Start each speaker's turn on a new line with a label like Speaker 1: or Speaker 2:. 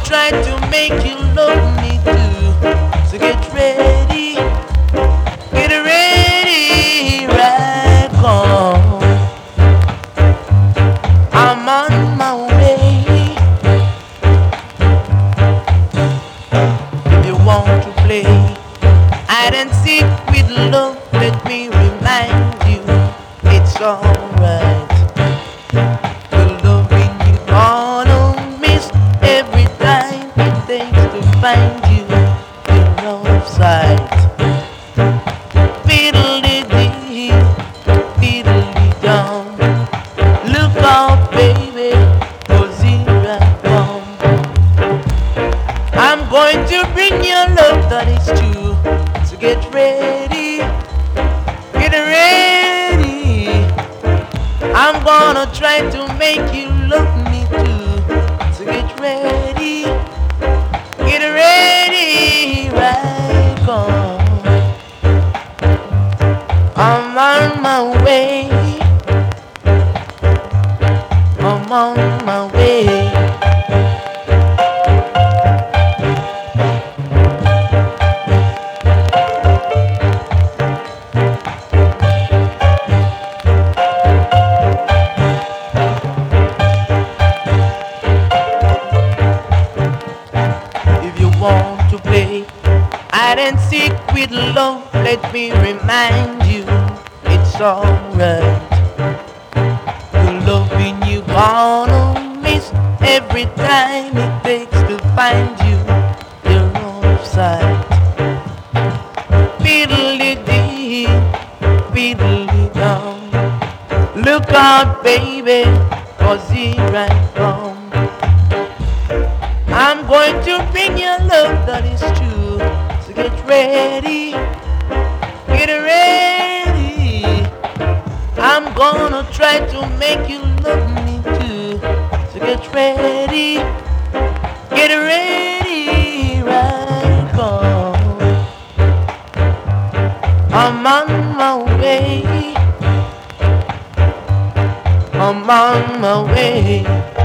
Speaker 1: try to make you love me too. So get ready, right on. I'm on my way. If you want to play hide and seek with love, let me remind you, it's alright. The loving you gonna miss every time it takes to find you in love sight. Fiddle-dee-dee, fiddle-dee-dum. Look out, baby, 'cause here I come. I'm going to bring you love that is true. So get ready, get ready. I'm gonna try to make you love me too. So get ready, right on. I'm on my way, I'm on my way. If you want to play hide and seek with love, let me remind you, it's alright. The loving you gonna miss every time it takes to find you your offside. Fiddle-dee-dee, fiddle-dee-dum. Look out, baby, 'cause here I come. I'm going to bring you love that is true. So get ready, I'm gonna try to make you love me too. So get ready, right on. I'm on my way, I'm on my way.